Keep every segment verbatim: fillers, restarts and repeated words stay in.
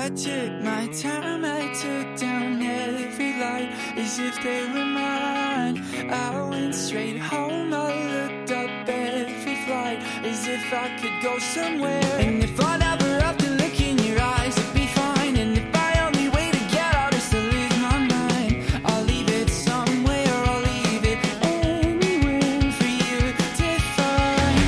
I took my time, I took down every light as if they were mine. I went straight home, I looked up every flight as if I could go somewhere. And if I never have to look in your eyes, it'd be fine. And if my only way to get out is to lose my mind, I'll leave it somewhere, I'll leave it anywhere for you to find.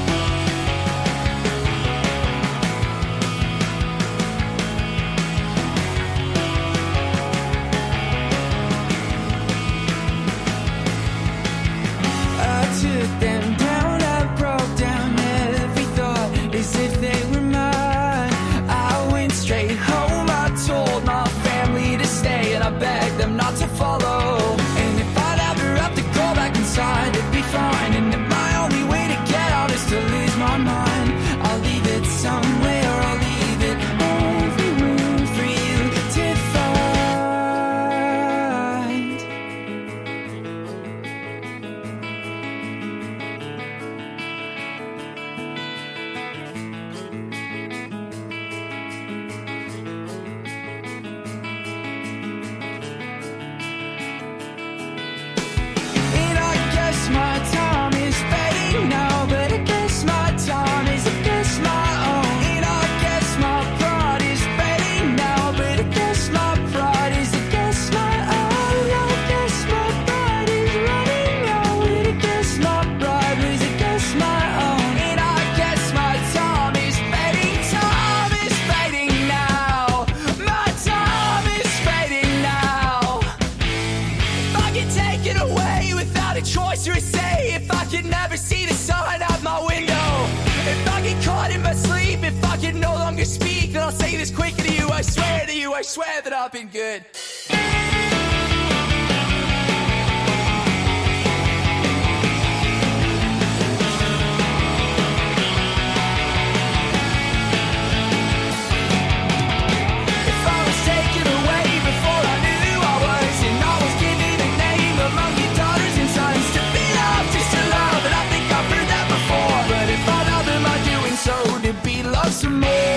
I took them down, I broke down every thought as if they were mine. I went straight home, I told my family to stay, and I begged them not to follow. And if I'd ever have to go back inside, it'd be fine. And if my only way to get out is to lose my mind, I'll leave it somewhere, I'll leave it everywhere for you to find. And I guess my time is fading now, but I guess my time is I guess my own. And I guess my pride is fading now, but I guess my pride is I guess my own. I guess my pride is running out, but I guess my pride is I guess my own. And I guess my time is fading, time is fading now. My time is fading now. If I could take it away without a choice or a say, if I could never see the sun out my window, if I get caught in my sleep, if I could no longer speak, then I'll say this quickly to you, I swear to you, I swear that I've been good. If I was taken away before I knew who I was, and I was given a name among your daughters and sons, to be loved, just to love, and I think I've heard that before. But if I love, am I doing so to be loved some more?